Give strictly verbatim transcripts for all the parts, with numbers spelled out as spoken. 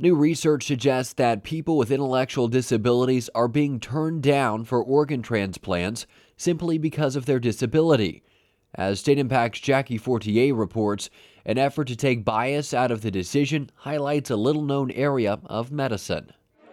New research suggests that people with intellectual disabilities are being turned down for organ transplants simply because of their disability. As State Impact's Jackie Fortier reports, an effort to take bias out of the decision highlights a little-known area of medicine.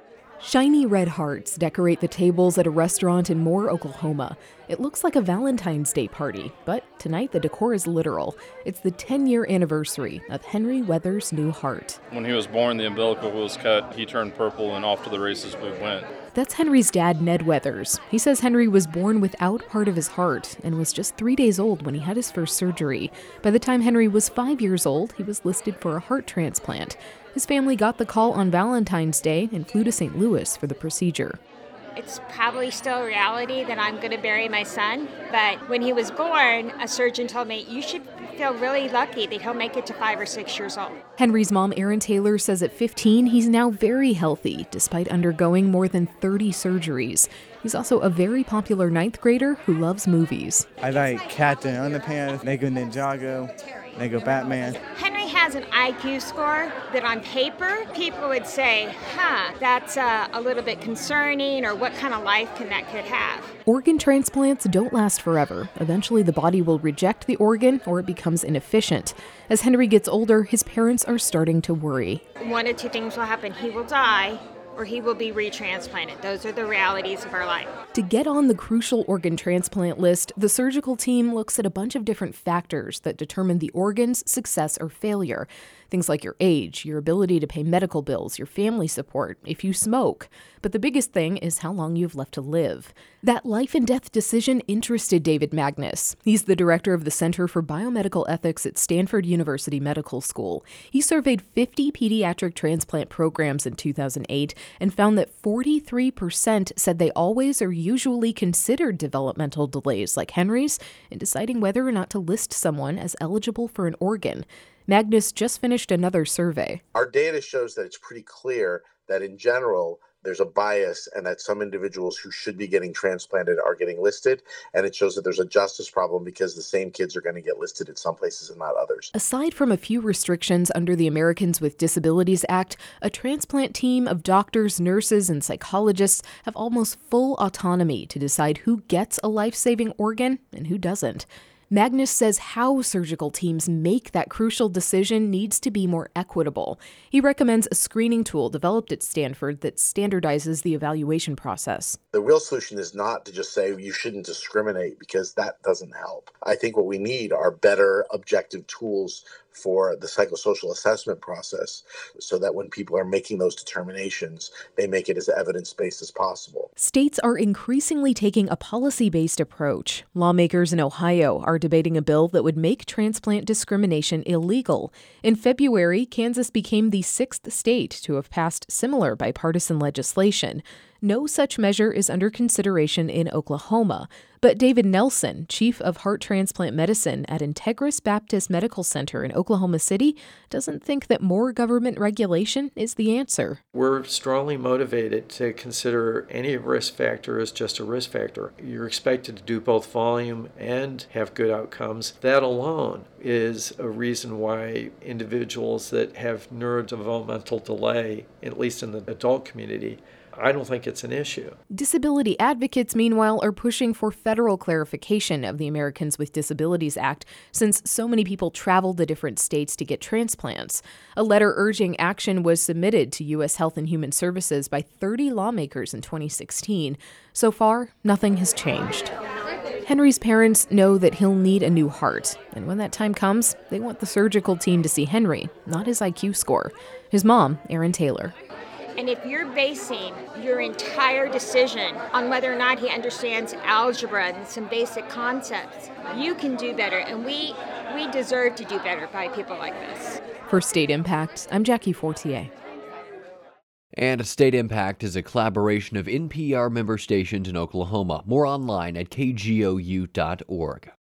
Shiny red hearts decorate the tables at a restaurant in Moore, Oklahoma. It looks like a Valentine's Day party, but tonight the decor is literal. It's the ten-year anniversary of Henry Weathers' new heart. When he was born, the umbilical was cut. He turned purple, and off to the races we went. That's Henry's dad, Ned Weathers. He says Henry was born without part of his heart and was just three days old when he had his first surgery. By the time Henry was five years old, he was listed for a heart transplant. His family got the call on Valentine's Day and flew to Saint Louis for the procedure. It's probably still a reality that I'm going to bury my son, but when he was born, a surgeon told me, you should feel really lucky that he'll make it to five or six years old. Henry's mom, Erin Taylor, says at fifteen, he's now very healthy, despite undergoing more than thirty surgeries. He's also a very popular ninth grader who loves movies. I like Captain Underpants, Lego Ninjago, Lego Batman. Henry has an I Q score that on paper, people would say, huh, that's uh, a little bit concerning, or what kind of life can that kid have? Organ transplants don't last forever. Eventually, the body will reject the organ or it becomes inefficient. As Henry gets older, his parents are starting to worry. One of two things will happen. He will die, or he will be retransplanted. Those are the realities of our life. To get on the crucial organ transplant list, the surgical team looks at a bunch of different factors that determine the organ's success or failure. Things like your age, your ability to pay medical bills, your family support, if you smoke. But the biggest thing is how long you have left to live. That life and death decision interested David Magnus. He's the director of the Center for Biomedical Ethics at Stanford University Medical School. He surveyed fifty pediatric transplant programs in two thousand eight and found that forty-three percent said they always or usually considered developmental delays like Henry's in deciding whether or not to list someone as eligible for an organ. Magnus just finished another survey. Our data shows that it's pretty clear that in general, there's a bias and that some individuals who should be getting transplanted are getting listed. And it shows that there's a justice problem because the same kids are going to get listed in some places and not others. Aside from a few restrictions under the Americans with Disabilities Act, a transplant team of doctors, nurses, and psychologists have almost full autonomy to decide who gets a life-saving organ and who doesn't. Magnus says how surgical teams make that crucial decision needs to be more equitable. He recommends a screening tool developed at Stanford that standardizes the evaluation process. The real solution is not to just say you shouldn't discriminate, because that doesn't help. I think what we need are better objective tools for the psychosocial assessment process so that when people are making those determinations, they make it as evidence-based as possible. States are increasingly taking a policy-based approach. Lawmakers in Ohio are debating a bill that would make transplant discrimination illegal. In February, Kansas became the sixth state to have passed similar bipartisan legislation. No such measure is under consideration in Oklahoma, but David Nelson, chief of heart transplant medicine at Integris Baptist Medical Center in Oklahoma City, doesn't think that more government regulation is the answer. We're strongly motivated to consider any risk factor as just a risk factor. You're expected to do both volume and have good outcomes. That alone is a reason why individuals that have neurodevelopmental delay, at least in the adult community, I don't think it's an issue. Disability advocates, meanwhile, are pushing for federal clarification of the Americans with Disabilities Act, since so many people travel to different states to get transplants. A letter urging action was submitted to U S Health and Human Services by thirty lawmakers in twenty sixteen. So far, nothing has changed. Henry's parents know that he'll need a new heart, and when that time comes, they want the surgical team to see Henry, not his I Q score. His mom, Erin Taylor. And if you're basing your entire decision on whether or not he understands algebra and some basic concepts, you can do better. And we we deserve to do better by people like this. For State Impact, I'm Jackie Fortier. And State Impact is a collaboration of N P R member stations in Oklahoma. More online at K G O U dot org.